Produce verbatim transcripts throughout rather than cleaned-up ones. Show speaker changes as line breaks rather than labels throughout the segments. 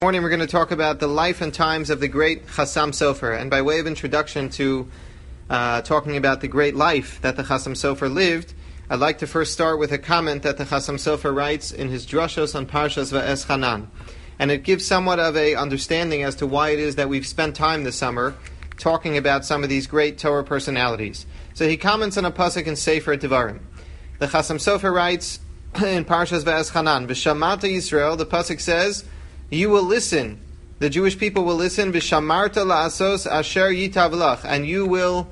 Morning we're going to talk about the life and times of the great Chassam Sofer, and by way of introduction to uh, talking about the great life that the Chassam Sofer lived, I'd like to first start with a comment that the Chassam Sofer writes in his Drashos on Parshas Va'eschanan, and it gives somewhat of a understanding as to why it is that we've spent time this summer talking about some of these great Torah personalities. So he comments on a pasuk in Sefer Devarim. The Chassam Sofer writes in Parshas Va'eschanan, V'shamata Yisrael, the pasuk says, you will listen, the Jewish people will listen, V'shamarta la'asos asher yitav lach, and you will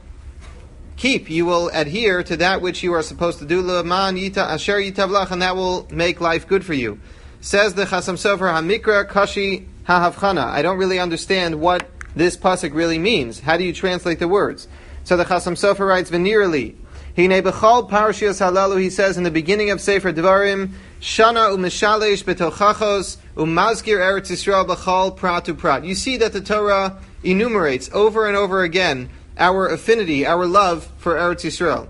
keep, you will adhere to that which you are supposed to do, L'man yita asher yitav lach, and that will make life good for you. Says the Chassam Sofer, Hamikra kashi ha'havchana. I don't really understand what this pasuk really means. How do you translate the words? So the Chassam Sofer writes, V'nirali, Hine b'chal parashios halalu, he says in the beginning of Sefer Devarim, Shana u'mishalesh b'tochachos u'mazkir Eretz Yisrael b'chal pratu prat. You see that the Torah enumerates over and over again our affinity, our love for Eretz Yisrael.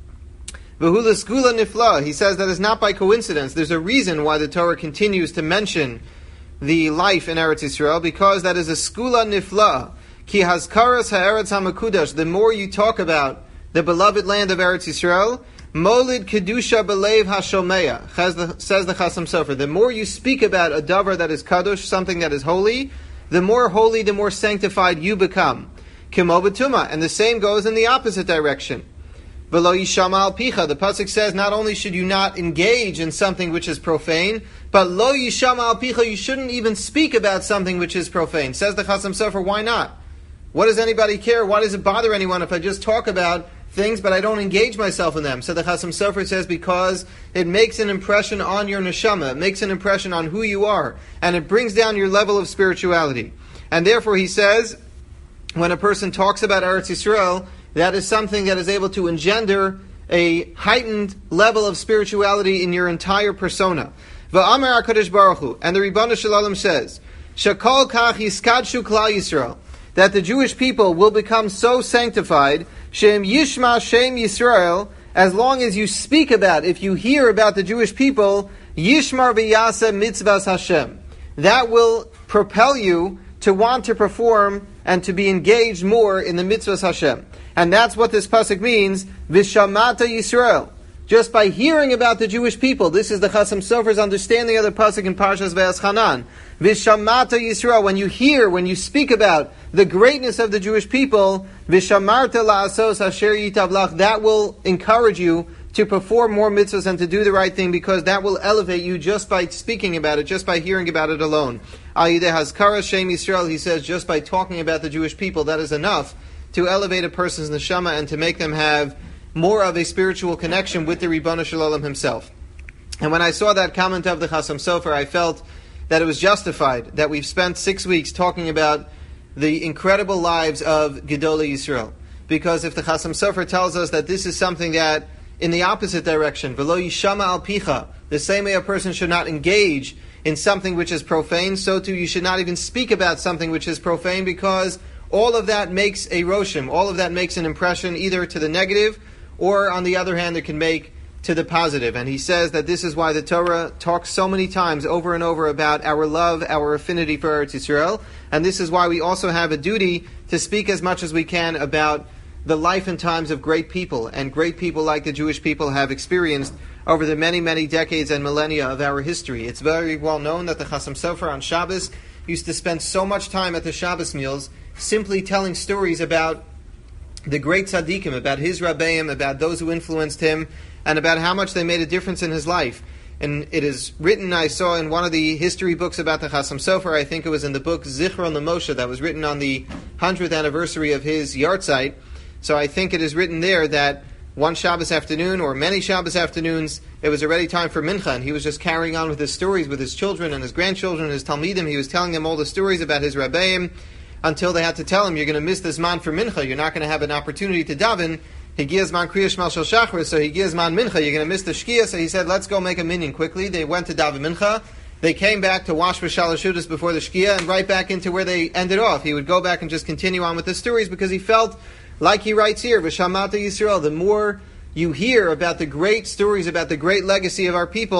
V'hu l'sgula nifla, he says that is not by coincidence. There's a reason why the Torah continues to mention the life in Eretz Yisrael, because that is a skula nifla. Ki hazkaras ha'eretz ha'makudash, the more you talk about the beloved land of Eretz Yisrael, molid kedusha belev hashomeya, says the Chassam Sofer. The more you speak about a davar that is kadosh, something that is holy, the more holy, the more sanctified you become. Kimo b'tuma, and the same goes in the opposite direction. V'lo yishama al picha, the pasuk says not only should you not engage in something which is profane, but lo yishama al picha, you shouldn't even speak about something which is profane. Says the Chassam Sofer, why not? What does anybody care? Why does it bother anyone if I just talk about things, but I don't engage myself in them? So the Chassam Sofer says because it makes an impression on your neshama, it makes an impression on who you are, and it brings down your level of spirituality. And therefore he says, when a person talks about Eretz Yisrael, that is something that is able to engender a heightened level of spirituality in your entire persona. Va'amar HaKadosh Baruch Hu, and the Ribbon Shalom says, Shakol kach yiskadshu klal Yisrael, that the Jewish people will become so sanctified, Shem Yishma Shem Yisrael, as long as you speak about, if you hear about the Jewish people, Yishmar v'yasa mitzvahs Hashem. That will propel you to want to perform and to be engaged more in the mitzvahs Hashem. And that's what this pasuk means, V'shamata Yisrael. Just by hearing about the Jewish people, this is the Chassam Sofer's understanding of the pasuk in Parshas Va'eschanan. V'shamata Yisrael, when you hear, when you speak about the greatness of the Jewish people, V'shamarta la'asos asher yitav lach, that will encourage you to perform more mitzvahs and to do the right thing, because that will elevate you just by speaking about it, just by hearing about it alone. Al yidei hazkara Shem Yisrael, he says, just by talking about the Jewish people, that is enough to elevate a person's neshama and to make them have more of a spiritual connection with the Ribbon Shalom himself. And when I saw that comment of the Chassam Sofer, I felt that it was justified that we've spent six weeks talking about the incredible lives of Gedolei Yisrael. Because if the Chassam Sofer tells us that this is something that, in the opposite direction, V'lo yishama al picha, the same way a person should not engage in something which is profane, so too you should not even speak about something which is profane, because all of that makes a roshim, all of that makes an impression either to the negative, or on the other hand, it can make to the positive. And he says that this is why the Torah talks so many times over and over about our love, our affinity for Eretz Yisrael. And this is why we also have a duty to speak as much as we can about the life and times of great people, and great people like the Jewish people have experienced over the many, many decades and millennia of our history. It's very well known that the Chassam Sofer on Shabbos used to spend so much time at the Shabbos meals simply telling stories about the great tzaddikim, about his rabbeim, about those who influenced him, and about how much they made a difference in his life. And it is written, I saw in one of the history books about the Chassam Sofer, I think it was in the book Zichron LeMoshe, that was written on the hundredth anniversary of his yahrzeit. So I think it is written there that one Shabbos afternoon, or many Shabbos afternoons, it was already time for mincha, and he was just carrying on with his stories with his children and his grandchildren and his talmidim. He was telling them all the stories about his rabbeim, until they had to tell him, you're going to miss this man for mincha, you're not going to have an opportunity to daven. He gives man kriya shmal shel shachar, so he gives man mincha, you're going to miss the shkia. So he said, let's go make a minyan quickly. They went to daven mincha. They came back to wash for shalashudas before the shkia, and right back into where they ended off. He would go back and just continue on with the stories, because he felt, like he writes here, V'shamata Yisrael, the more you hear about the great stories, about the great legacy of our people,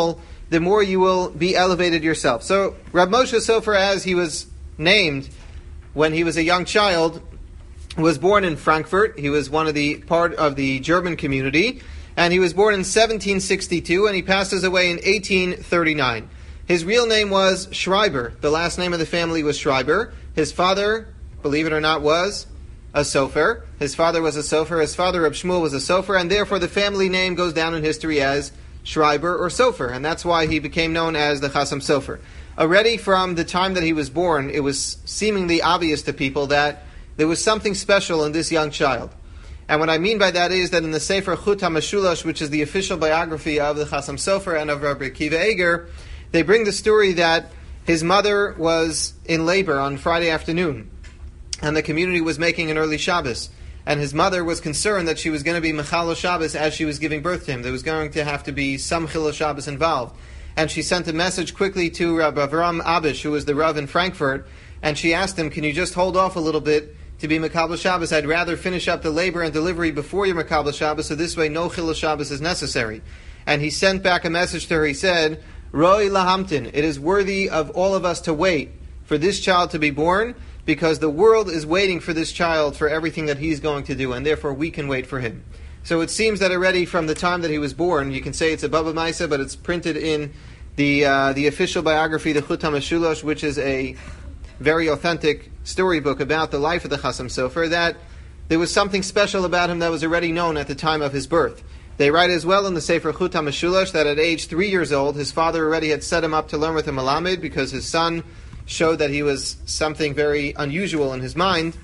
the more you will be elevated yourself. So Rab Moshe Sofer, as he was named when he was a young child, was born in Frankfurt. He was one of the part of the German community, and he was born in seventeen sixty-two, and he passes away in eighteen thirty-nine. His real name was Schreiber. The last name of the family was Schreiber. His father, believe it or not, was a sofer. His father was a sofer. His father, Reb Shmuel, was a sofer, and therefore the family name goes down in history as Schreiber or Sofer, and that's why he became known as the Chasam Sofer. Already from the time that he was born, it was seemingly obvious to people that there was something special in this young child. And what I mean by that is that in the Sefer Chut HaMashulash, which is the official biography of the Chasam Sofer and of Rabbi Akiva Eger, they bring the story that his mother was in labor on Friday afternoon, and the community was making an early Shabbos. And his mother was concerned that she was going to be Mechalo Shabbos as she was giving birth to him. There was going to have to be some Chilo Shabbos involved. And she sent a message quickly to Rabbi Avram Abish, who was the Rav in Frankfurt, and she asked him, can you just hold off a little bit to be Mekabel Shabbos? I'd rather finish up the labor and delivery before your Mekabel Shabbos, so this way no Chilo Shabbos is necessary. And he sent back a message to her. He said, Roi lahamtin, it is worthy of all of us to wait for this child to be born, because the world is waiting for this child for everything that he's going to do, and therefore we can wait for him. So it seems that already from the time that he was born, you can say it's a Baba Maisa, but it's printed in the uh, the official biography, the Chut HaMashulash, which is a very authentic storybook about the life of the Chasam Sofer, that there was something special about him that was already known at the time of his birth. They write as well in the Sefer Chut HaMashulash that at age three years old, his father already had set him up to learn with a Malamed, because his son showed that he was something very unusual in his mind,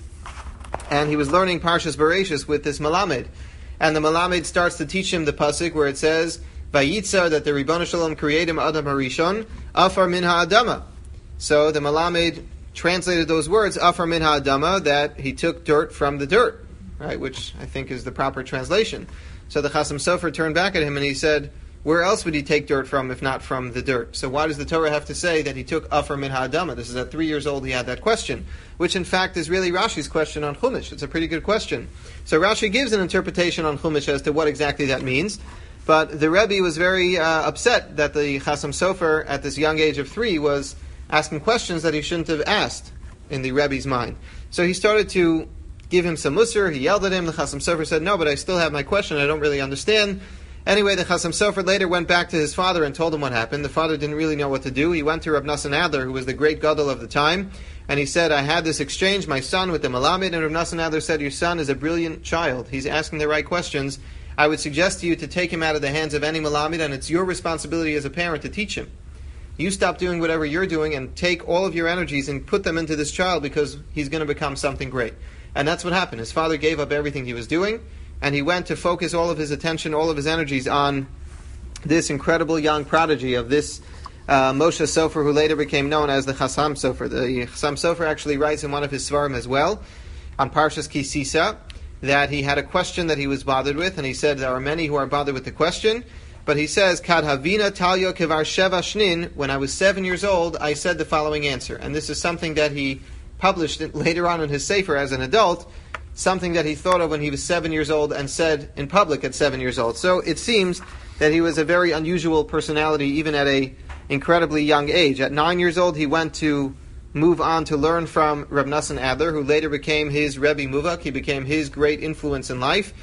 and he was learning Parshas Bereishis with this Malamed. And the Malamed starts to teach him the pasuk where it says, Vayitza, that the Ribono Shalom created him Adam Harishon, Afar min ha'adama. So the Malamed translated those words, Afar min ha'adama, that he took dirt from the dirt, right? Which I think is the proper translation. So the Chasam Sofer turned back at him and he said, where else would he take dirt from if not from the dirt? So why does the Torah have to say that he took Afar min ha'adama? This is at three years old he had that question, which in fact is really Rashi's question on Chumash. It's a pretty good question. So Rashi gives an interpretation on Chumash as to what exactly that means, but the Rebbe was very uh, upset that the Chasam Sofer at this young age of three was asking questions that he shouldn't have asked in the Rebbe's mind. So he started to give him some musar. He yelled at him. The Chasam Sofer said, no, but I still have my question. I don't really understand. Anyway, the Chasam Sofer later went back to his father and told him what happened. The father didn't really know what to do. He went to Reb Nassan Adler, who was the great gadol of the time, and he said, I had this exchange, my son, with the Malamed, and Reb Nassan Adler said, your son is a brilliant child. He's asking the right questions. I would suggest to you to take him out of the hands of any Malamed, and it's your responsibility as a parent to teach him. You stop doing whatever you're doing and take all of your energies and put them into this child, because he's going to become something great. And that's what happened. His father gave up everything he was doing, and he went to focus all of his attention, all of his energies on this incredible young prodigy of this uh, Moshe Sofer, who later became known as the Chasam Sofer. The Chasam Sofer actually writes in one of his Svarim as well, on Parshas Ki Sisa, that he had a question that he was bothered with, and he said there are many who are bothered with the question, but he says, Kad Havina Talyo Kevar Sheva Shnin, when I was seven years old, I said the following answer. And this is something that he published later on in his Sefer as an adult, something that he thought of when he was seven years old and said in public at seven years old. So it seems that he was a very unusual personality even at a incredibly young age. At nine years old, he went to move on to learn from Reb Nassan Adler, who later became his Rebbe Muvak. He became his great influence in life.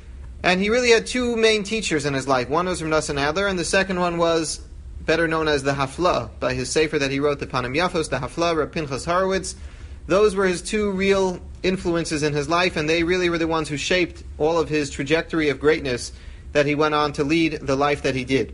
And he really had two main teachers in his life. One was Reb Nassan Adler, and the second one was better known as the Hafla, by his sefer that he wrote, the Panim Yafos, the Hafla, Reb Pinchas Horowitz. Those were his two real influences in his life, and they really were the ones who shaped all of his trajectory of greatness that he went on to lead the life that he did.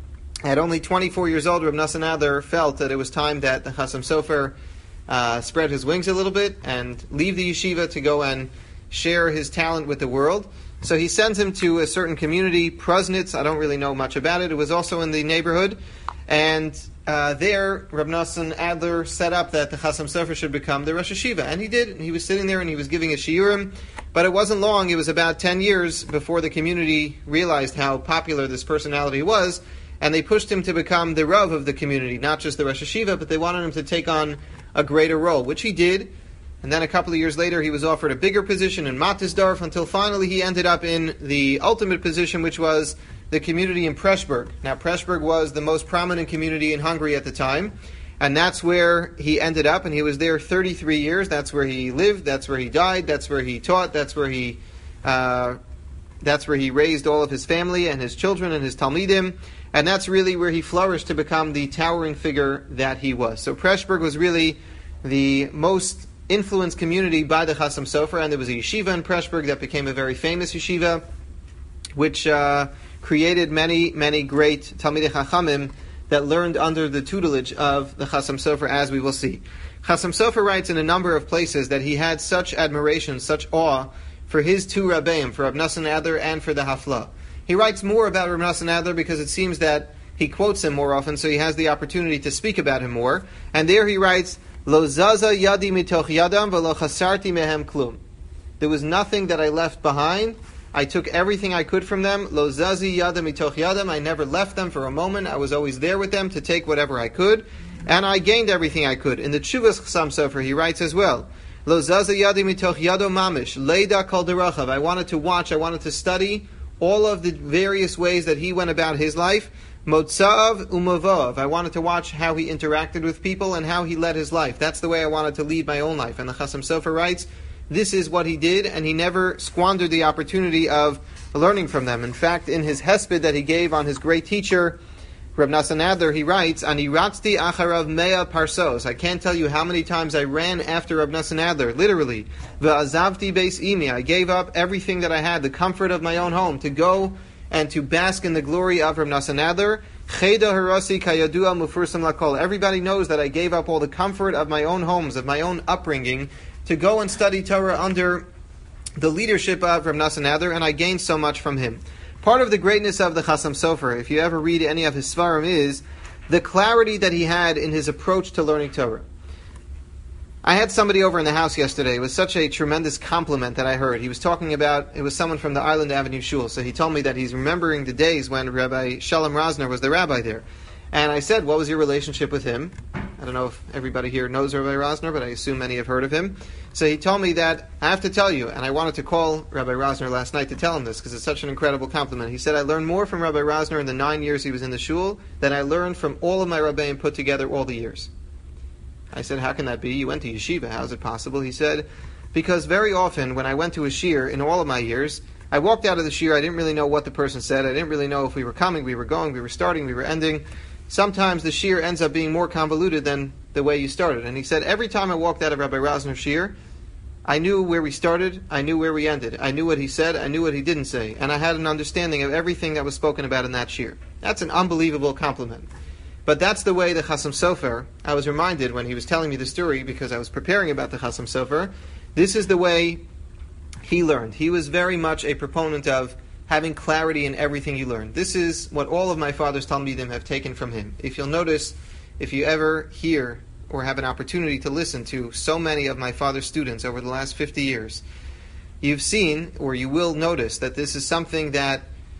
At only twenty-four years old, Reb Nassan Adler felt that it was time that the Chasam Sofer uh, spread his wings a little bit and leave the yeshiva to go and share his talent with the world. So he sends him to a certain community, Prusnitz. I don't really know much about it. It was also in the neighborhood. And uh, there, Reb Nassan Adler set up that the Chasam Sofer should become the Rosh Hashiva. And he did. He was sitting there and he was giving a shiurim. But it wasn't long. It was about ten years before the community realized how popular this personality was. And they pushed him to become the Rav of the community, not just the Rosh Hashiva, but they wanted him to take on a greater role, which he did. And then a couple of years later, he was offered a bigger position in Matisdorf, until finally he ended up in the ultimate position, which was the community in Pressburg. Now, Pressburg was the most prominent community in Hungary at the time, and that's where he ended up, and he was there thirty-three years. That's where he lived, that's where he died, that's where he taught, that's where he uh, that's where he raised all of his family and his children and his Talmidim, and that's really where he flourished to become the towering figure that he was. So Pressburg was really the most influenced community by the Chasam Sofer, and there was a yeshiva in Pressburg that became a very famous yeshiva, which uh, created many, many great Talmidei Chachamim that learned under the tutelage of the Chasam Sofer, as we will see. Chasam Sofer writes in a number of places that he had such admiration, such awe for his two Rabbeim, for Reb Nosson Adler and for the Hafla. He writes more about Reb Nosson Adler because it seems that he quotes him more often, so he has the opportunity to speak about him more. And there he writes, Lo zaza yadi mitoch yadam v'lo chasarti mehem klum. There was nothing that I left behind. I took everything I could from them. Lo zazi yadam mitoch yadam. I never left them for a moment. I was always there with them to take whatever I could. And I gained everything I could. In the Tshuvas Chasam Sofer, he writes as well, Lo zaza yadi mitoch yado mamish. Leida kol derachav. I wanted to watch, I wanted to study all of the various ways that he went about his life. Motzav umavav. I wanted to watch how he interacted with people and how he led his life. That's the way I wanted to lead my own life. And the Chasam Sofer writes, this is what he did, and he never squandered the opportunity of learning from them. In fact, in his hesped that he gave on his great teacher, Reb Nosson Adler, he writes, Ani ratzti acharav mea parsos. I can't tell you how many times I ran after Reb Nosson Adler, literally. Ve'azavti beis imi. I gave up everything that I had, the comfort of my own home, to go and to bask in the glory of Reb Nosson Adler. Cheda harasi kayadua mufursam lakol. Everybody knows that I gave up all the comfort of my own homes, of my own upbringing, to go and study Torah under the leadership of Reb Nosson Adler, and I gained so much from him. Part of the greatness of the Chasam Sofer, if you ever read any of his Svarim, is the clarity that he had in his approach to learning Torah. I had somebody over in the house yesterday. It was such a tremendous compliment that I heard. He was talking about, it was someone from the Island Avenue Shul, so he told me that he's remembering the days when Rabbi Shalom Rosner was the rabbi there. And I said, what was your relationship with him? I don't know if everybody here knows Rabbi Rosner, but I assume many have heard of him. So he told me that, I have to tell you, and I wanted to call Rabbi Rosner last night to tell him this, because it's such an incredible compliment. He said, I learned more from Rabbi Rosner in the nine years he was in the shul than I learned from all of my rabbeim put together all the years. I said, how can that be? You went to yeshiva. How is it possible? He said, because very often when I went to a shir in all of my years, I walked out of the shir, I didn't really know what the person said. I didn't really know if we were coming, we were going, we were starting, we were ending. Sometimes the shir ends up being more convoluted than the way you started. And he said, every time I walked out of Rabbi Rosner's shir, I knew where we started, I knew where we ended. I knew what he said, I knew what he didn't say. And I had an understanding of everything that was spoken about in that shir. That's an unbelievable compliment. But that's the way the Chasam Sofer, I was reminded when he was telling me the story, because I was preparing about the Chasam Sofer, this is the way he learned. He was very much a proponent of having clarity in everything you learn. This is what all of my father's Talmidim have taken from him. If you'll notice, if you ever hear or have an opportunity to listen to so many of my father's students over the last fifty years, you've seen, or you will notice, that this is something that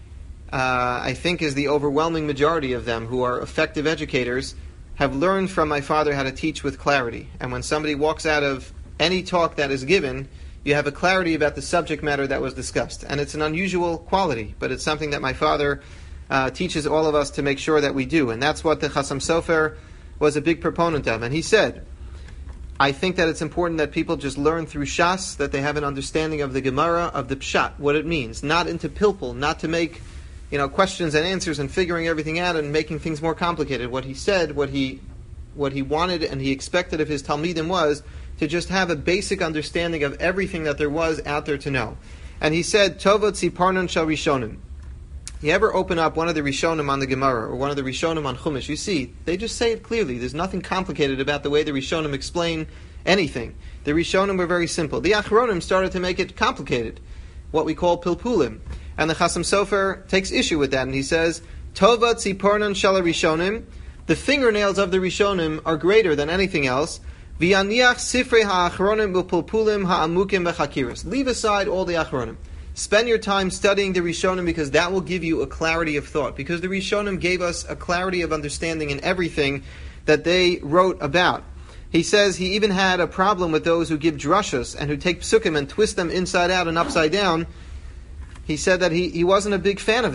uh, I think is the overwhelming majority of them who are effective educators have learned from my father how to teach with clarity. And when somebody walks out of any talk that is given, you have a clarity about the subject matter that was discussed. And it's an unusual quality, but it's something that my father uh, teaches all of us to make sure that we do. And that's what the Chasam Sofer was a big proponent of. And he said, I think that it's important that people just learn through Shas, that they have an understanding of the Gemara, of the Pshat, what it means, not into pilpul, not to make, you know, questions and answers and figuring everything out and making things more complicated. What he said, what he what he wanted and he expected of his Talmidim was to just have a basic understanding of everything that there was out there to know. And he said, Tovot Tziparnon Shal Rishonim. You ever open up one of the Rishonim on the Gemara or one of the Rishonim on Chumash, you see, they just say it clearly. There's nothing complicated about the way the Rishonim explain anything. The Rishonim were very simple. The Achronim started to make it complicated, what we call pilpulim. And the Chasam Sofer takes issue with that, and he says, Tova Tziparnon Shal Rishonim, the fingernails of the Rishonim are greater than anything else. V'yaniach sifrei ha'achronim u'pilpulim ha'amukim v'chakiras. Leave aside all the Achronim. Spend your time studying the Rishonim, because that will give you a clarity of thought. Because the Rishonim gave us a clarity of understanding in everything that they wrote about. He says he even had a problem with those who give drushas and who take psukim and twist them inside out and upside down. He said that he, he wasn't a big fan of that.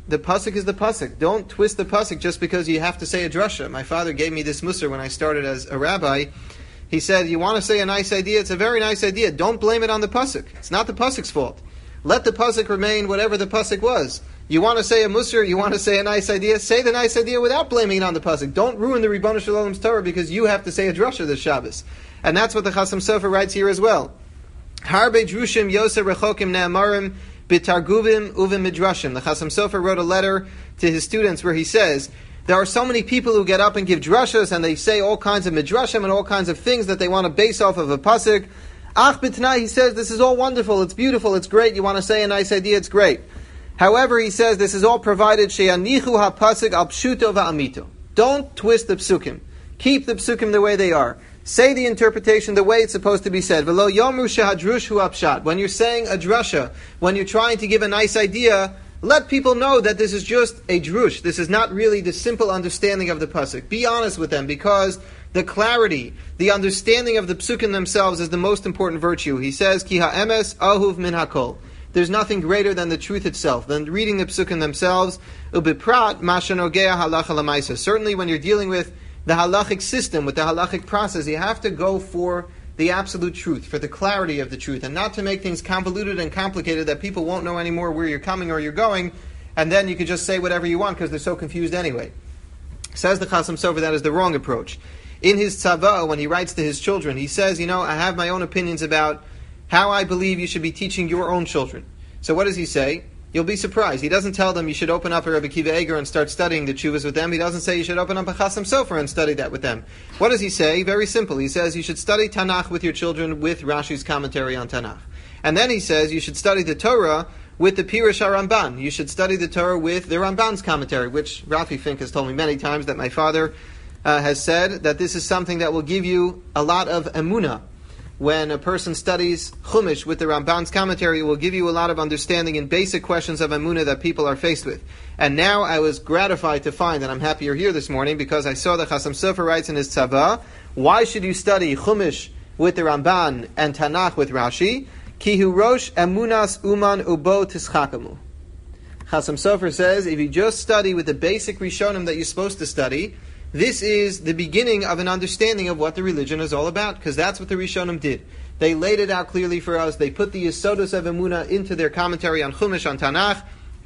the pasuk is the pasuk. Don't twist the pasuk just because you have to say a drasha. My father gave me this musar when I started as a rabbi. He said, you want to say a nice idea? It's a very nice idea. Don't blame it on the pasuk. It's not the pasuk's fault. Let the pasuk remain whatever the pasuk was. You want to say a musar, you want to say a nice idea, say the nice idea without blaming it on the pasuk. Don't ruin the Ribono Shel Olam's Torah because you have to say a drasha this Shabbos. And that's what the Chasam Sofer writes here as well. Harbe drushim yoseh rechokim ne'amarim b'targuvim uvim midrashim. The Chasam Sofer wrote a letter to his students where he says, there are so many people who get up and give drashas and they say all kinds of midrashim and all kinds of things that they want to base off of a pasuk. Ach b'tnai, he says, this is all wonderful, it's beautiful, it's great, you want to say a nice idea, it's great. However, he says, this is all provided, she'anichu ha-pasuk al pshuto va'amito. Don't twist the psukim. Keep the psukim the way they are. Say the interpretation the way it's supposed to be said. V'lo yomru shehadrush hu apshat. When you're saying a drasha, when you're trying to give a nice idea, let people know that this is just a drush. This is not really the simple understanding of the pasuk. Be honest with them, because the clarity, the understanding of the psukim themselves is the most important virtue. He says, Ki ha'emes ahuv min hakol. There's nothing greater than the truth itself, than reading the psukim themselves. Ubiprat mashanogea halacha lamaisa. Certainly when you're dealing with the halachic system, with the halachic process, you have to go for the absolute truth, for the clarity of the truth, and not to make things convoluted and complicated that people won't know anymore where you're coming or you're going, and then you can just say whatever you want because they're so confused anyway. Says the Chasam Sofer, that is the wrong approach. In his tzava, when he writes to his children, he says, you know, I have my own opinions about how I believe you should be teaching your own children. So what does he say? You'll be surprised. He doesn't tell them you should open up a Rebbe Kiva Eger and start studying the tshuvas with them. He doesn't say you should open up a Chasam Sofer and study that with them. What does he say? Very simple. He says you should study Tanakh with your children with Rashi's commentary on Tanakh. And then he says you should study the Torah with the Pirush HaRamban. You should study the Torah with the Ramban's commentary, which Rafi Fink has told me many times that my father uh, has said that this is something that will give you a lot of emunah. When a person studies Chumash with the Ramban's commentary, it will give you a lot of understanding in basic questions of Emunah that people are faced with. And now I was gratified to find, and I'm happy you're here this morning, because I saw the Chasam Sofer writes in his tzava, why should you study Chumash with the Ramban and Tanakh with Rashi? Ki hu rosh emunas uman ubo tischakamu. Chasam Sofer says, if you just study with the basic Rishonim that you're supposed to study, this is the beginning of an understanding of what the religion is all about, because that's what the Rishonim did. They laid it out clearly for us. They put the Yesodos of Emunah into their commentary on Chumash, on Tanakh,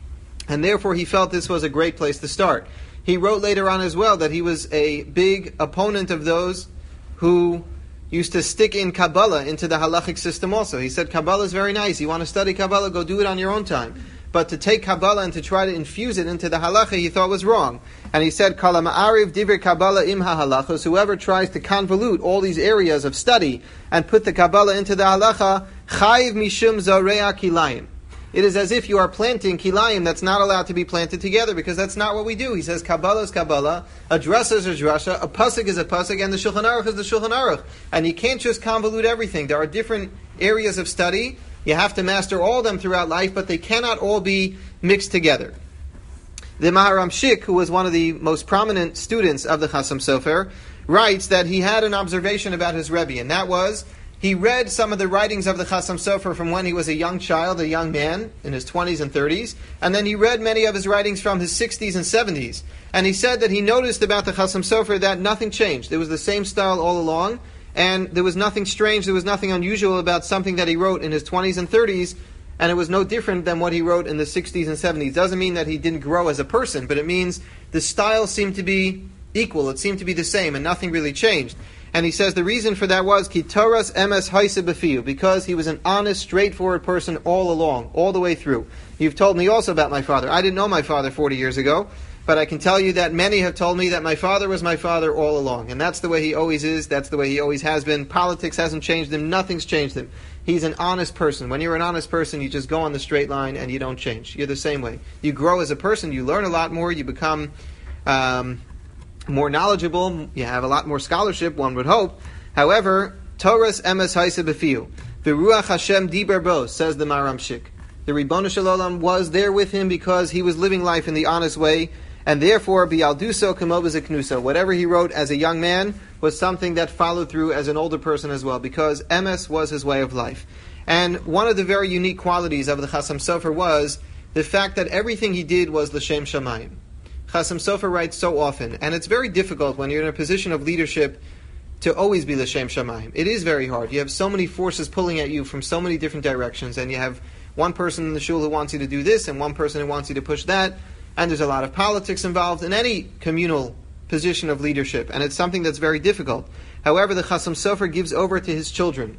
and therefore he felt this was a great place to start. He wrote later on as well that he was a big opponent of those who used to stick in Kabbalah into the halachic system also. He said, Kabbalah is very nice. You want to study Kabbalah, go do it on your own time. But to take Kabbalah and to try to infuse it into the halacha, he thought was wrong. And he said, Kala ma'ariv divrei Kabbalah im ha'halachos. Whoever tries to convolute all these areas of study and put the Kabbalah into the halacha, chayiv mishum zorea kilayim. It is as if you are planting kilayim that's not allowed to be planted together, because that's not what we do. He says, Kabbalah is Kabbalah, a drasha is a drasha, a pasuk is a pasuk, and the Shulchan Aruch is the Shulchan Aruch. And you can't just convolute everything. There are different areas of study. You have to master all of them throughout life, but they cannot all be mixed together. The Maharam Shik, who was one of the most prominent students of the Chasam Sofer, writes that he had an observation about his Rebbe, and that was, he read some of the writings of the Chasam Sofer from when he was a young child, a young man, in his twenties and thirties, and then he read many of his writings from his sixties and seventies. And he said that he noticed about the Chasam Sofer that nothing changed. It was the same style all along, and there was nothing strange, there was nothing unusual about something that he wrote in his twenties and thirties, and it was no different than what he wrote in the sixties and seventies. It doesn't mean that he didn't grow as a person, but it means the style seemed to be equal, it seemed to be the same, and nothing really changed. And he says the reason for that was, Ki Toras emes haise befiu, because he was an honest, straightforward person all along, all the way through. You've told me also about my father. I didn't know my father forty years ago, but I can tell you that many have told me that my father was my father all along. And that's the way he always is. That's the way he always has been. Politics hasn't changed him. Nothing's changed him. He's an honest person. When you're an honest person, you just go on the straight line and you don't change. You're the same way. You grow as a person. You learn a lot more. You become um, more knowledgeable. You have a lot more scholarship, one would hope. However, Toras emes haise befiu. V'ruach Hashem diber bo, says the Maharam Shik. The Ribono Shel Olam was there with him because he was living life in the honest way. And therefore, bi'alduso kamo b'ziknuso, whatever he wrote as a young man was something that followed through as an older person as well, because emes was his way of life. And one of the very unique qualities of the Chasam Sofer was the fact that everything he did was l'shem shamayim. Chasam Sofer writes so often, and it's very difficult when you're in a position of leadership to always be l'shem shamayim. It is very hard. You have so many forces pulling at you from so many different directions, and you have one person in the shul who wants you to do this, and one person who wants you to push that, and there's a lot of politics involved in any communal position of leadership, and it's something that's very difficult. However, the Chasam Sofer gives over to his children.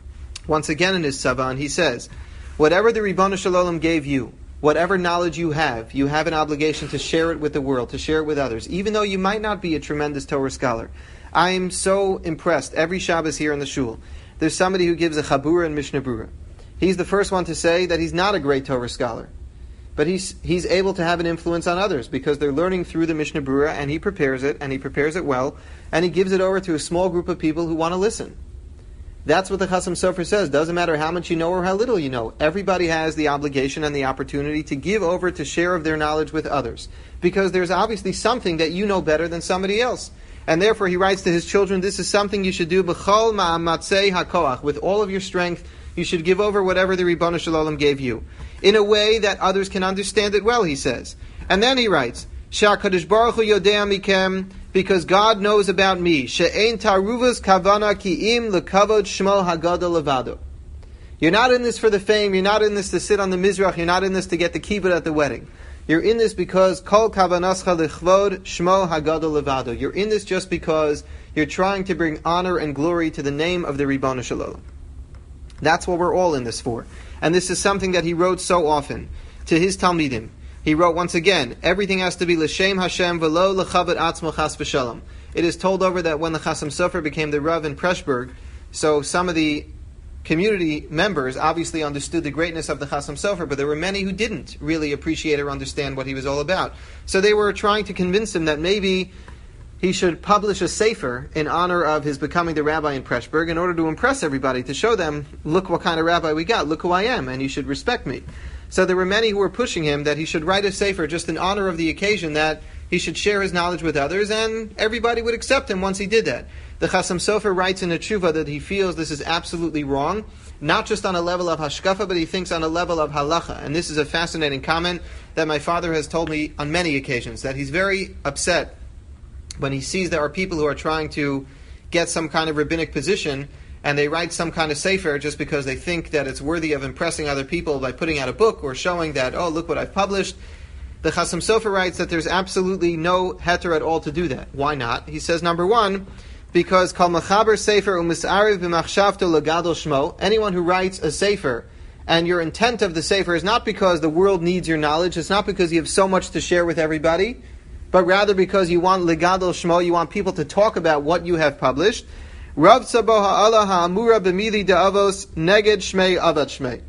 Once again in his Tzava, and he says, whatever the Ribbon Shalom gave you, whatever knowledge you have, you have an obligation to share it with the world, to share it with others, even though you might not be a tremendous Torah scholar. I am so impressed. Every Shabbos here in the shul, there's somebody who gives a Chabura and Mishnah Brura. He's the first one to say that he's not a great Torah scholar, but he's he's able to have an influence on others because they're learning through the Mishnah Brura, and he prepares it, and he prepares it well, and he gives it over to a small group of people who want to listen. That's what the Chasam Sofer says. Doesn't matter how much you know or how little you know. Everybody has the obligation and the opportunity to give over to share of their knowledge with others, because there's obviously something that you know better than somebody else. And therefore he writes to his children, this is something you should do b'chol ma'amatzei hakoach. With all of your strength, you should give over whatever the Ribbon Shalom gave you, in a way that others can understand it well, he says. And then he writes, Sha'akadosh Baruch Hu yodea mikem, because God knows about me. She'ein taruvas kavana ki'im lekavod shmo hagadol levado. You're not in this for the fame, you're not in this to sit on the mizrach, you're not in this to get the kibbutz at the wedding. You're in this because kol kavanascha lechvod shmo hagadol levado. You're in this just because you're trying to bring honor and glory to the name of the Ribbon Shalom. That's what we're all in this for. And this is something that he wrote so often to his Talmidim. He wrote once again, everything has to be l'shem Hashem v'lo l'chabad atzmo chas v'shalom. It is told over that when the Chasam Sofer became the Rav in Preshburg, so some of the community members obviously understood the greatness of the Chasam Sofer, but there were many who didn't really appreciate or understand what he was all about. So they were trying to convince him that maybe he should publish a sefer in honor of his becoming the rabbi in Preshburg in order to impress everybody, to show them, look what kind of rabbi we got, look who I am, and you should respect me. So there were many who were pushing him that he should write a sefer just in honor of the occasion, that he should share his knowledge with others, and everybody would accept him once he did that. The Chasam Sofer writes in a tshuva that he feels this is absolutely wrong, not just on a level of hashkafa, but he thinks on a level of halacha. And this is a fascinating comment that my father has told me on many occasions, that he's very upset when he sees there are people who are trying to get some kind of rabbinic position, and they write some kind of sefer just because they think that it's worthy of impressing other people by putting out a book or showing that, oh, look what I've published. The Chasam Sofer writes that there's absolutely no heter at all to do that. Why not? He says, number one, because kol mechaber sefer u'mis'ariv b'machshavto legadol shmo, anyone who writes a sefer, and your intent of the sefer is not because the world needs your knowledge, it's not because you have so much to share with everybody, but rather because you want legadol shmo, you want people to talk about what you have published. Rav Tzabo ha'ala ha'amura b'mili da'avos neged shmei avat shmei.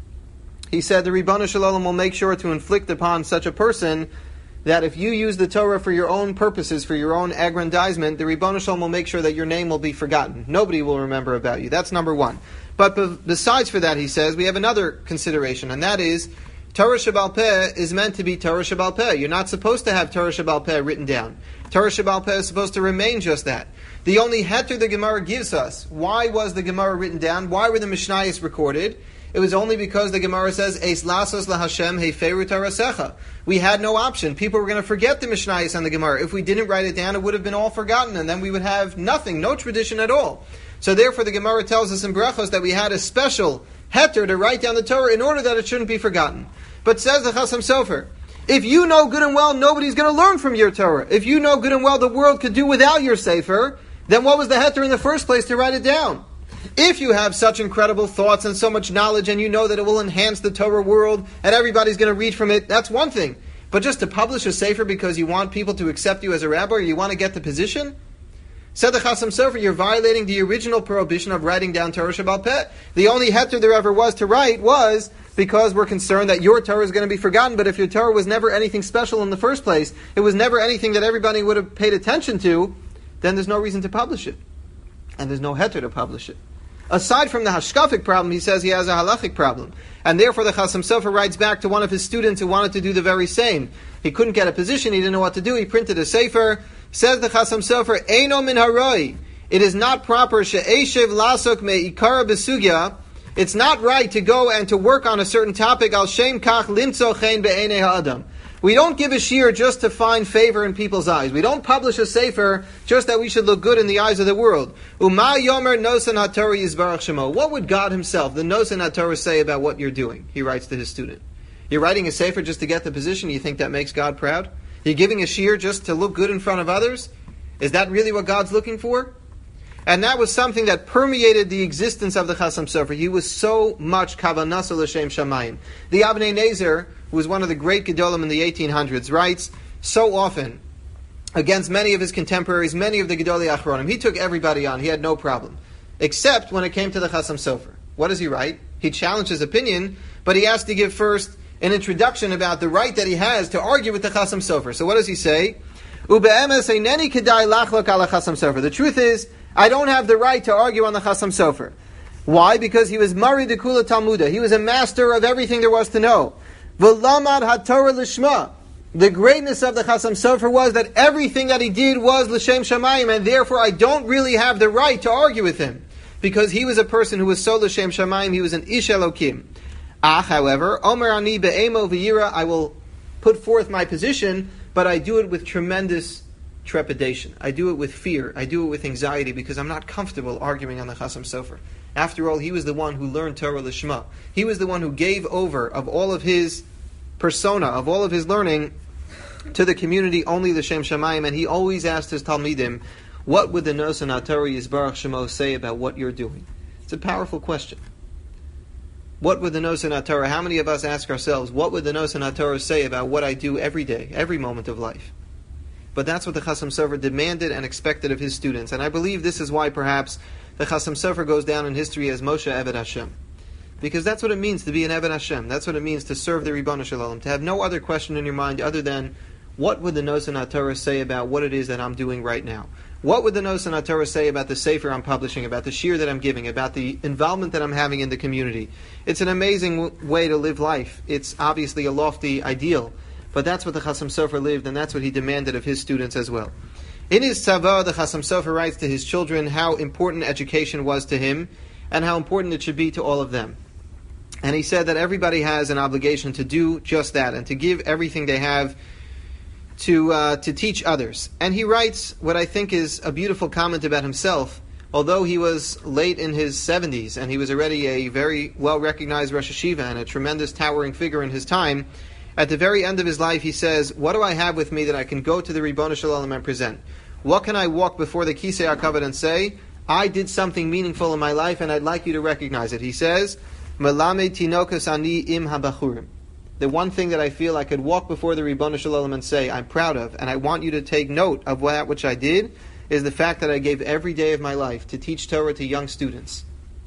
He said the Ribbon Shalom will make sure to inflict upon such a person that if you use the Torah for your own purposes, for your own aggrandizement, the Ribbon Shalom will make sure that your name will be forgotten. Nobody will remember about you. That's number one. But be- besides for that, he says, we have another consideration, and that is, Torah Shebal Peh is meant to be Torah Shebal Peh. You're not supposed to have Torah Shebal Peh written down. Torah Shebal Peh is supposed to remain just that. The only heter the Gemara gives us, why was the Gemara written down? Why were the Mishnayos recorded? It was only because the Gemara says, Eis lasos laHashem heiferu tarasecha. We had no option. People were going to forget the Mishnayos and the Gemara. If we didn't write it down, it would have been all forgotten, and then we would have nothing, no tradition at all. So therefore the Gemara tells us in Brachos that we had a special heter to write down the Torah in order that it shouldn't be forgotten. But says the Chasam Sofer, if you know good and well nobody's going to learn from your Torah, if you know good and well the world could do without your sefer, then what was the heter in the first place to write it down? If you have such incredible thoughts and so much knowledge and you know that it will enhance the Torah world and everybody's going to read from it, that's one thing. But just to publish a sefer because you want people to accept you as a rabbi or you want to get the position? Said the Chasam Sofer, you're violating the original prohibition of writing down Torah Shebal Peh. The only heter there ever was to write was because we're concerned that your Torah is going to be forgotten, but if your Torah was never anything special in the first place, it was never anything that everybody would have paid attention to, then there's no reason to publish it. And there's no heter to publish it. Aside from the hashkafic problem, he says he has a halachic problem. And therefore the Chasam Sofer writes back to one of his students who wanted to do the very same. He couldn't get a position, he didn't know what to do, he printed a sefer. Says the Chasam Sofer, Eino min haroi. It is not proper she'eshev lasok me'ikara besugya, It's not right to go and to work on a certain topic. Al shem kach limtzo chen be'enei ha'adam. We don't give a shiur just to find favor in people's eyes. We don't publish a sefer just that we should look good in the eyes of the world. Uma yomer nosan haTorah yizbarach shemo. What would God Himself, the nosan haTorah, say about what you're doing? He writes to his student. You're writing a sefer just to get the position. You think that makes God proud? You're giving a shiur just to look good in front of others? Is that really what God's looking for? And that was something that permeated the existence of the Chasam Sofer. He was so much kavanasa l'shem shamayim. The Avnei Nezer, who was one of the great Gedolim in the eighteen hundreds, writes so often against many of his contemporaries, many of the Gedolei Achronim. He took everybody on. He had no problem. Except when it came to the Chasam Sofer. What does he write? He challenged his opinion, but he has to give first an introduction about the right that he has to argue with the Chasam Sofer. So what does he say? Ube'emes eineni kedai lachlok ala Chasam Sofer. The truth is, I don't have the right to argue on the Chasam Sofer. Why? Because he was Mari de Kula Talmuda. He was a master of everything there was to know. V'lamad haTorah lishma. The greatness of the Chasam Sofer was that everything that he did was l'shem shamayim, and therefore I don't really have the right to argue with him, because he was a person who was so l'shem shamayim. He was an ish elokim. Ach, however, Omer ani be'emo v'yira. I will put forth my position, but I do it with tremendous trepidation. I do it with fear. I do it with anxiety because I'm not comfortable arguing on the Chasam Sofer. After all, he was the one who learned Torah Lishma. He was the one who gave over of all of his persona, of all of his learning, to the community only the Shem Shamayim, and he always asked his Talmidim, what would the Nosan HaTorah Yisbarach Shemo say about what you're doing? It's a powerful question. What would the Nosan HaTorah, how many of us ask ourselves, what would the Nosan HaTorah say about what I do every day, every moment of life? But that's what the Chasam Sofer demanded and expected of his students. And I believe this is why perhaps the Chasam Sofer goes down in history as Moshe Eved Hashem. Because that's what it means to be an Eved Hashem. That's what it means to serve the Ribono Shel Olam. To have no other question in your mind other than, what would the Nosan HaTorah say about what it is that I'm doing right now? What would the Nosan HaTorah say about the sefer I'm publishing, about the shiur that I'm giving, about the involvement that I'm having in the community? It's an amazing w- way to live life. It's obviously a lofty ideal. But that's what the Chasam Sofer lived, and that's what he demanded of his students as well. In his tzava, the Chasam Sofer writes to his children how important education was to him, and how important it should be to all of them. And he said that everybody has an obligation to do just that, and to give everything they have to uh, to teach others. And he writes what I think is a beautiful comment about himself. Although he was late in his seventies, and he was already a very well-recognized Rosh Hashiva, and a tremendous towering figure in his time, at the very end of his life, he says, what do I have with me that I can go to the Ribono Shel Olam and present? What can I walk before the Kisei HaKavod and say, I did something meaningful in my life and I'd like you to recognize it? He says, Melamed tinokas ani im habachurim. The one thing that I feel I could walk before the Ribono Shel Olam and say, I'm proud of, and I want you to take note of that which I did, is the fact that I gave every day of my life to teach Torah to young students.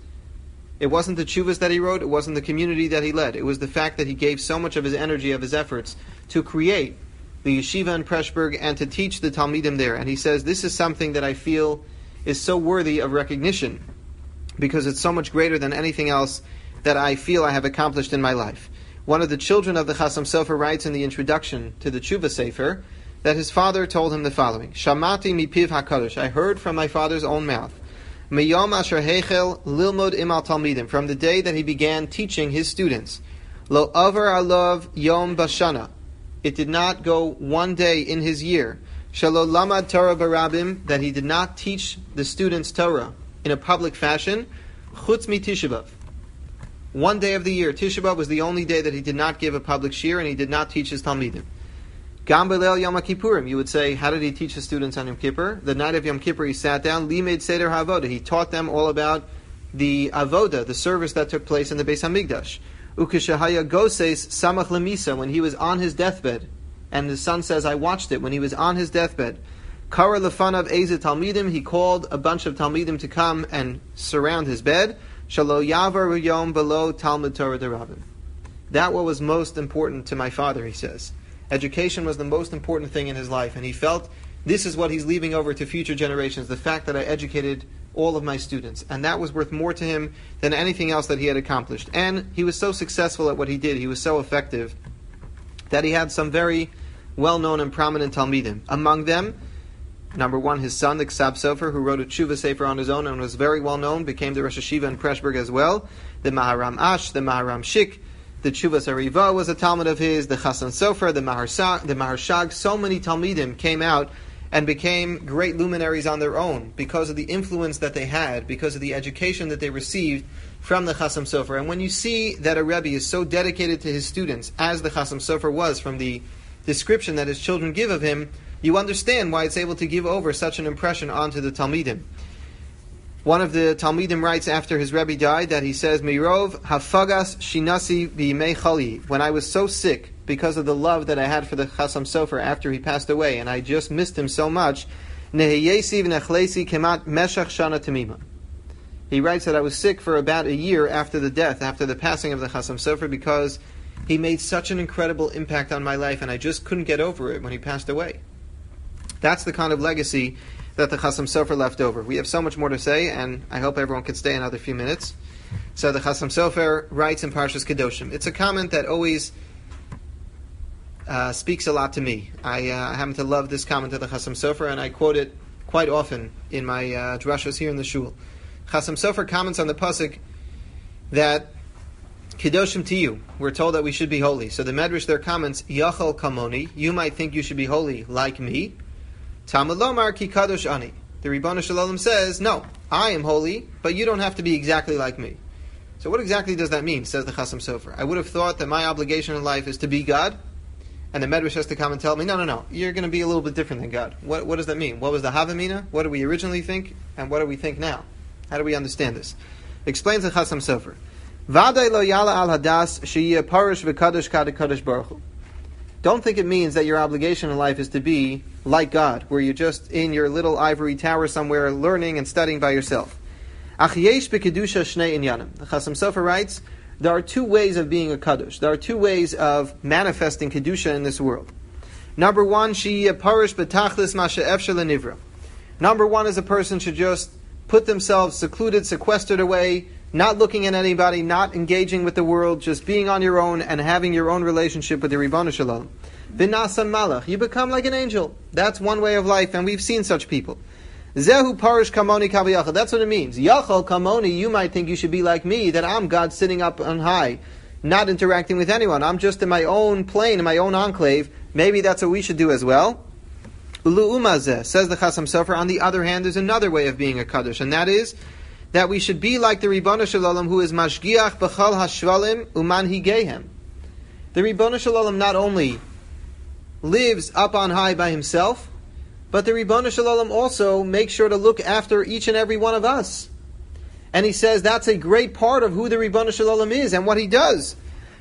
It wasn't the tshuvas that he wrote, it wasn't the community that he led. It was the fact that he gave so much of his energy, of his efforts, to create the yeshiva in Preshburg and to teach the Talmidim there. And he says, this is something that I feel is so worthy of recognition, because it's so much greater than anything else that I feel I have accomplished in my life. One of the children of the Chasam Sofer writes in the introduction to the Tshuva Sefer that his father told him the following, Shamati mipiv HaKadosh, I heard from my father's own mouth, Miyom asher heichel lilmod imal talmidim, from the day that he began teaching his students. Lo avar alav yom bashana, it did not go one day in his year. Shalo lamad Torah barabim, that he did not teach the students Torah in a public fashion. Chutz mi Tisha B'av, one day of the year. Tisha B'av was the only day that he did not give a public shiur and he did not teach his talmidim. Gam B'leil Yom HaKippurim, you would say, how did he teach his students on Yom Kippur? The night of Yom Kippur he sat down, Limed Seder HaAvodah, he taught them all about the Avodah, the service that took place in the Beis HaMikdash. Ukeshahaya Goses Samach Lemisa, when he was on his deathbed, and the son says, I watched it, when he was on his deathbed. Kara Lefanav Eze Talmidim, he called a bunch of Talmidim to come and surround his bed. Shalo Yavar Yom Below Talmud Torah Derabim. That what was most important to my father, he says. Education was the most important thing in his life, and he felt this is what he's leaving over to future generations, the fact that I educated all of my students. And that was worth more to him than anything else that he had accomplished. And he was so successful at what he did, he was so effective, that he had some very well-known and prominent Talmidim. Among them, Number one, his son, the Ksab Sofer, who wrote a Tshuva Sefer on his own and was very well known, became the Rosh Hashiva in Preshburg as well. The Maharam Ash, the Maharam Shik, the Tshuvas Ariva was a Talmud of his, the Chasam Sofer, the Maharshag, the Maharshag. So many Talmidim came out and became great luminaries on their own because of the influence that they had, because of the education that they received from the Chasam Sofer. And when you see that a Rebbe is so dedicated to his students, as the Chasam Sofer was from the description that his children give of him, you understand why it's able to give over such an impression onto the Talmidim. One of the Talmidim writes after his Rebbe died that he says, Mirov hafagas shinasi b'yimei chali. When I was so sick because of the love that I had for the Chasam Sofer after he passed away, and I just missed him so much, neheyesi v'nechlesi kemat meshach shana tamima. He writes that I was sick for about a year after the death, after the passing of the Chasam Sofer, because he made such an incredible impact on my life, and I just couldn't get over it when he passed away. That's the kind of legacy that the Chasam Sofer left over. We have so much more to say, and I hope everyone could stay another few minutes. So the Chasam Sofer writes in Parshas Kedoshim. It's a comment that always uh, speaks a lot to me. I uh, happen to love this comment of the Chasam Sofer, and I quote it quite often in my uh, drashos here in the shul. Chasam Sofer comments on the pasuk that Kedoshim to you. We're told that we should be holy. So the Medrash there comments, Yachal kamoni, you might think you should be holy like me. Talmud lomar ki kadosh ani. The Ribbon Shalom says, no, I am holy, but you don't have to be exactly like me. So what exactly does that mean, says the Chasam Sofer? I would have thought that my obligation in life is to be God, and the Medrash has to come and tell me, no, no, no, you're going to be a little bit different than God. What, what does that mean? What was the Havamina? What did we originally think? And what do we think now? How do we understand this? Explains the Chasam Sofer. V'adai lo yala al hadas sheyeh parish v'kadosh kad kadosh baruch hu. Don't think it means that your obligation in life is to be like God, where you're just in your little ivory tower somewhere learning and studying by yourself. Ach yesh b'kedusha shnei inyanim. The Chasam Sofer writes, there are two ways of being a kadosh. There are two ways of manifesting kedusha in this world. Number one, sheyeh parish b'tachlis ma she'efshar lenivra. Number one is a person should just put themselves secluded, sequestered away, not looking at anybody, not engaging with the world, just being on your own and having your own relationship with the Ribbon Shalom. V'nasa malach, you become like an angel. That's one way of life, and we've seen such people. Zehu parish kamoni kaviyachal. That's what it means. Yachal kamoni, you might think you should be like me, that I'm God sitting up on high, not interacting with anyone. I'm just in my own plane, in my own enclave. Maybe that's what we should do as well. Ulu'umazeh, says the Chasam Sofer, on the other hand, there's another way of being a Kaddish, and that is that we should be like the Ribbon Shalom, who is mashgiach b'chal hashvalim uman higehem. The Ribbon Shalom not only lives up on high by himself, but the Ribbon Shalom also makes sure to look after each and every one of us. And he says that's a great part of who the Ribbon Shalom is and what he does.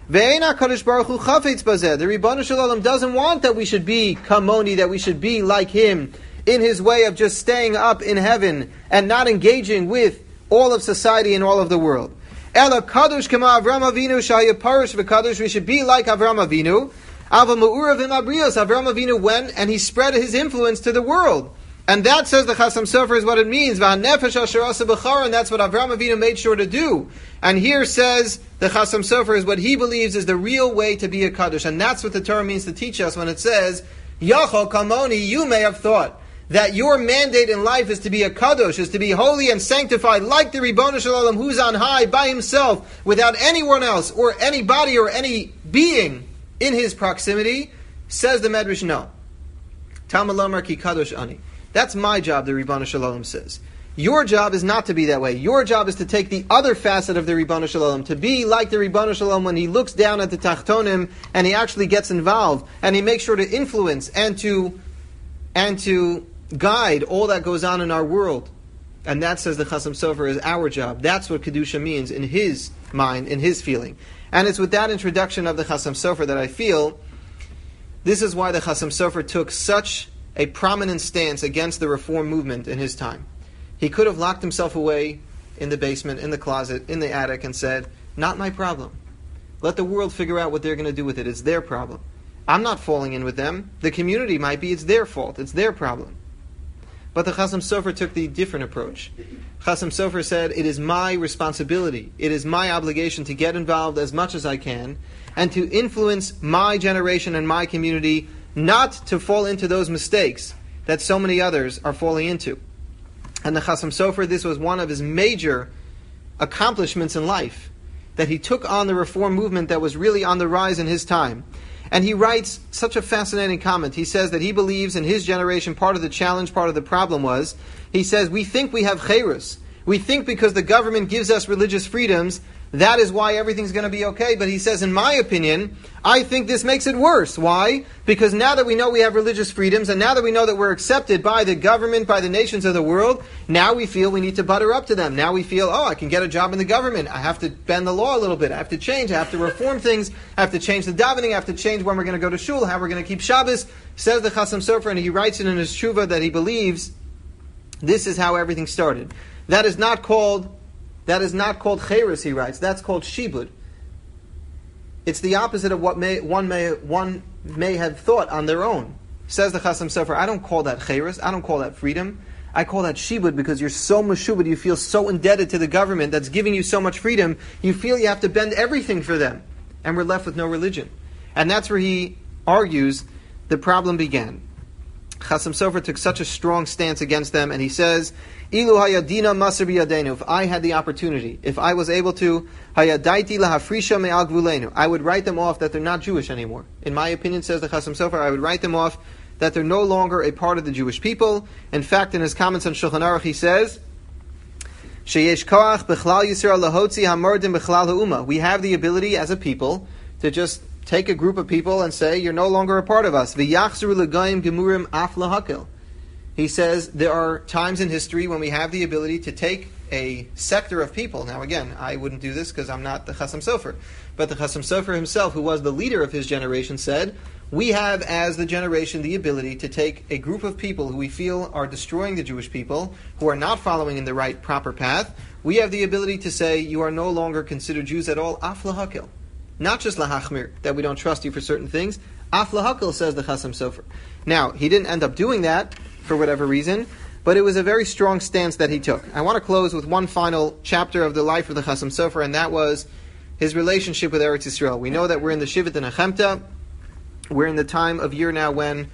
The Ribbon Shalom doesn't want that we should be kamoni, that we should be like him in his way of just staying up in heaven and not engaging with all of society and all of the world. Ela kadosh kama Avram Avinu shaya parish v'kadosh. We should be like Avram Avinu. Ava ma'urav imabrios. Avram Avinu went and he spread his influence to the world. And that, says the Chasam Sofer, is what it means. V'hanefesh asher asa b'chara, and that's what Avram Avinu made sure to do. And here says the Chasam Sofer is what he believes is the real way to be a Kaddish. And that's what the Torah means to teach us when it says, Yachol kamoni, you may have thought that your mandate in life is to be a Kaddish, is to be holy and sanctified like the Ribbon Shalom, who's on high by himself, without anyone else, or anybody, or any being in his proximity. Says the Medrash, no. Talmud lomar ki Kaddish ani. That's my job, the Ribbon Shalom says. Your job is not to be that way. Your job is to take the other facet of the Ribbon Shalom, to be like the Ribbon Shalom when he looks down at the Tachtonim and he actually gets involved and he makes sure to influence and to and to guide all that goes on in our world. And that, says the Chasam Sofer, is our job. That's what Kedusha means in his mind, in his feeling. And it's with that introduction of the Chasam Sofer that I feel this is why the Chasam Sofer took such a prominent stance against the Reform movement in his time. He could have locked himself away in the basement, in the closet, in the attic, and said, not my problem. Let the world figure out what they're going to do with it. It's their problem. I'm not falling in with them. The community might be. It's their fault. It's their problem. But the Chasam Sofer took the different approach. Chasam Sofer said, it is my responsibility, it is my obligation to get involved as much as I can and to influence my generation and my community, not to fall into those mistakes that so many others are falling into. And the Chasam Sofer, this was one of his major accomplishments in life, that he took on the reform movement that was really on the rise in his time. And he writes such a fascinating comment. He says that he believes in his generation, part of the challenge, part of the problem was, he says, we think we have chayrus. We think because the government gives us religious freedoms, that is why everything's going to be okay. But he says, in my opinion, I think this makes it worse. Why? Because now that we know we have religious freedoms, and now that we know that we're accepted by the government, by the nations of the world, now we feel we need to butter up to them. Now we feel, oh, I can get a job in the government. I have to bend the law a little bit. I have to change. I have to reform things. I have to change the davening. I have to change when we're going to go to shul, how we're going to keep Shabbos. Says the Chasam Sofer, and he writes it in his Shuvah that he believes this is how everything started. That is not called That is not called chayrus, he writes. That's called shibud. It's the opposite of what may, one may one may have thought on their own. Says the Chasam Sofer, I don't call that chayrus. I don't call that freedom. I call that shibud because you're so meshubad, you feel so indebted to the government that's giving you so much freedom, you feel you have to bend everything for them. And we're left with no religion. And that's where he argues the problem began. Chasam Sofer took such a strong stance against them, and he says, Ilu hayadina masr biyadenu. If I had the opportunity, if I was able to, hayadaiti lahafrisha me'al gvulenu, I would write them off that they're not Jewish anymore. In my opinion, says the Chasam Sofer, I would write them off that they're no longer a part of the Jewish people. In fact, in his comments on Shulchan Aruch, he says, Sheyesh koach b'chlal Yisrael lahotzi hamordim b'chlal ha'uma. We have the ability as a people to just take a group of people and say, you're no longer a part of us. V'yachzru l'goyim gemurim af lahakil. He says there are times in history when we have the ability to take a sector of people. Now again, I wouldn't do this because I'm not the Chasam Sofer. But the Chasam Sofer himself, who was the leader of his generation, said, we have as the generation the ability to take a group of people who we feel are destroying the Jewish people, who are not following in the right, proper path. We have the ability to say, you are no longer considered Jews at all, af lahakil. Not just lahachmir, that we don't trust you for certain things. Af lahakil, says the Chasam Sofer. Now, he didn't end up doing that, for whatever reason, but it was a very strong stance that he took. I want to close with one final chapter of the life of the Chasam Sofer, and that was his relationship with Eretz Yisrael. We know that we're in the Shivat Nechemta. We're in the time of year now when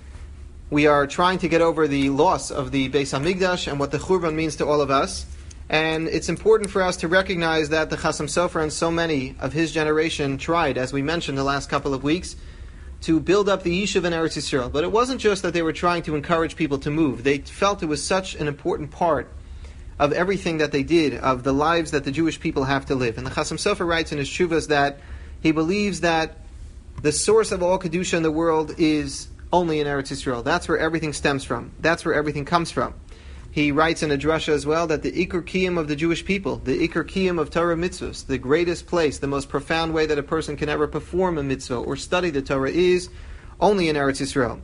we are trying to get over the loss of the Beis Hamikdash and what the Churban means to all of us. And it's important for us to recognize that the Chasam Sofer and so many of his generation tried, as we mentioned the last couple of weeks, to build up the Yishuv in Eretz Yisrael. But it wasn't just that they were trying to encourage people to move. They felt it was such an important part of everything that they did, of the lives that the Jewish people have to live. And the Chasam Sofer writes in his Shuvas that he believes that the source of all Kedusha in the world is only in Eretz Yisrael. That's where everything stems from. That's where everything comes from. He writes in a drasha as well that the Iker Kiyum of the Jewish people, the Iker Kiyum of Torah mitzvahs, the greatest place, the most profound way that a person can ever perform a mitzvah or study the Torah is only in Eretz Yisrael.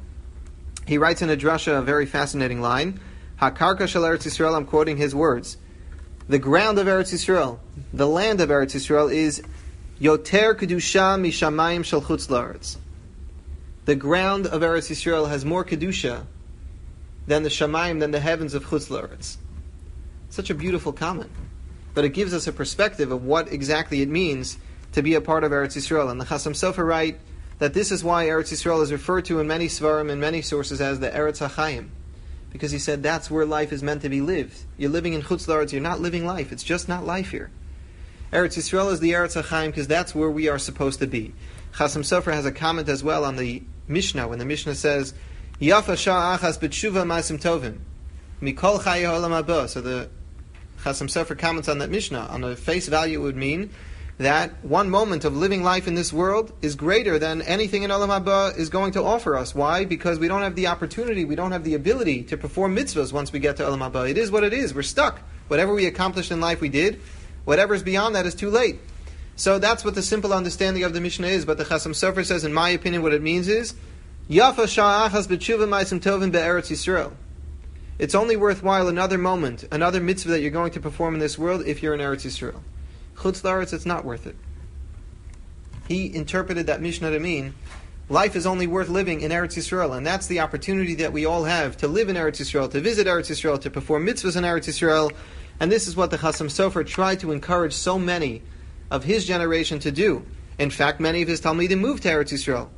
He writes in a drasha a very fascinating line, HaKarka shel Eretz Yisrael, I'm quoting his words, the ground of Eretz Yisrael, the land of Eretz Yisrael is Yoter Kedusha mishamayim shel chutz la'aretz. The ground of Eretz Yisrael has more Kedusha than the Shamayim, than the heavens of Chutz La'aretz. Such a beautiful comment. But it gives us a perspective of what exactly it means to be a part of Eretz Yisrael. And the Chasam Sofer write that this is why Eretz Yisrael is referred to in many Svarim, in many sources, as the Eretz HaChaim. Because he said that's where life is meant to be lived. You're living in Chutz La'aretz, you're not living life. It's just not life here. Eretz Yisrael is the Eretz HaChaim because that's where we are supposed to be. Chasam Sofer has a comment as well on the Mishnah, when the Mishnah says, Yafa sha'achas b'tshuva ma'asim tovim mikol chaye ha'olam haba. So the Chasam Sofer comments on that Mishnah. On the face value, it would mean that one moment of living life in this world is greater than anything in Olam Haba is going to offer us. Why? Because we don't have the opportunity, we don't have the ability to perform mitzvahs once we get to Olam Haba. It is what it is. We're stuck. Whatever we accomplished in life, we did. Whatever's beyond that is too late. So that's what the simple understanding of the Mishnah is. But the Chasam Sofer says, in my opinion, what it means is, Yafa sha'achas b'tshuva ma'asim tovim be'eretz Yisrael. It's only worthwhile another moment, another mitzvah that you're going to perform in this world if you're in Eretz Yisrael. Chutz La'aretz, it's not worth it. He interpreted that Mishnah to mean, life is only worth living in Eretz Yisrael, and that's the opportunity that we all have to live in Eretz Yisrael, to visit Eretz Yisrael, to perform mitzvahs in Eretz Yisrael, and this is what the Chasam Sofer tried to encourage so many of his generation to do. In fact, many of his Talmidim moved to Eretz Yisrael.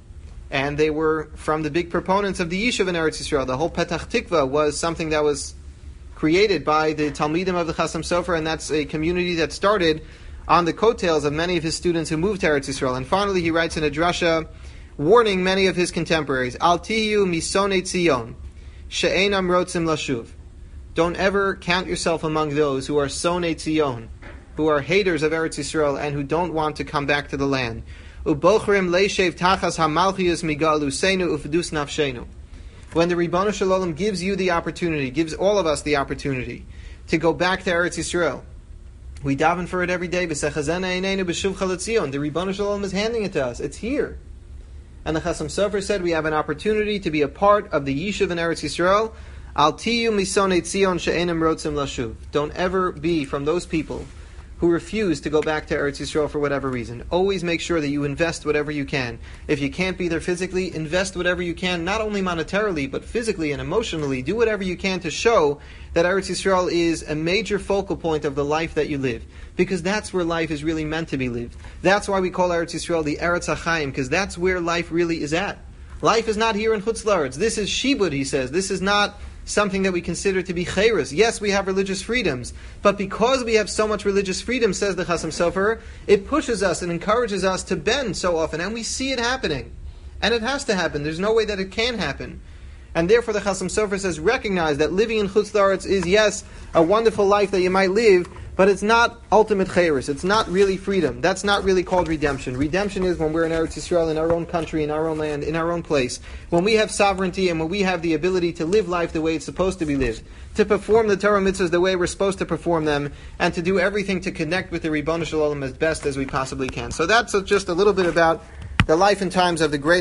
and they were from the big proponents of the Yishuv in Eretz Yisrael. The whole Petach Tikva was something that was created by the Talmidim of the Chasam Sofer, and that's a community that started on the coattails of many of his students who moved to Eretz Yisrael. And finally, he writes in a drasha, warning many of his contemporaries, Al tiyu misonei Tzion, she'enam rotzim lashuv. Don't ever count yourself among those who are sonei Tzion, who are haters of Eretz Yisrael and who don't want to come back to the land. Ubochrim leishev tachas hamalchius migalusenu ufdus nafshenu. When the Ribbon Shalom gives you the opportunity, gives all of us the opportunity to go back to Eretz Yisrael, we daven for it every day. The Ribbon Shalom is handing it to us. It's here. And the Chasam Sofer said we have an opportunity to be a part of the Yishuv in Eretz Yisrael. Al tiyu misonei Tzion she'enim rotzim lashuv. Don't ever be from those people who refuse to go back to Eretz Yisrael for whatever reason. Always make sure that you invest whatever you can. If you can't be there physically, invest whatever you can, not only monetarily, but physically and emotionally. Do whatever you can to show that Eretz Yisrael is a major focal point of the life that you live. Because that's where life is really meant to be lived. That's why we call Eretz Yisrael the Eretz HaChaim, because that's where life really is at. Life is not here in Chutz La'aretz. This is shibud, he says. This is not something that we consider to be chayras. Yes, we have religious freedoms, but because we have so much religious freedom, says the Chasam Sofer, it pushes us and encourages us to bend so often, and we see it happening. And it has to happen. There's no way that it can happen. And therefore the Chasam Sofer says, recognize that living in Chutz La'aretz is, yes, a wonderful life that you might live, but it's not ultimate chayras. It's not really freedom. That's not really called redemption. Redemption is when we're in Eretz Yisrael, in our own country, in our own land, in our own place. When we have sovereignty and when we have the ability to live life the way it's supposed to be lived. To perform the Torah mitzvahs the way we're supposed to perform them. And to do everything to connect with the Ribbon Shalom as best as we possibly can. So that's just a little bit about the life and times of the great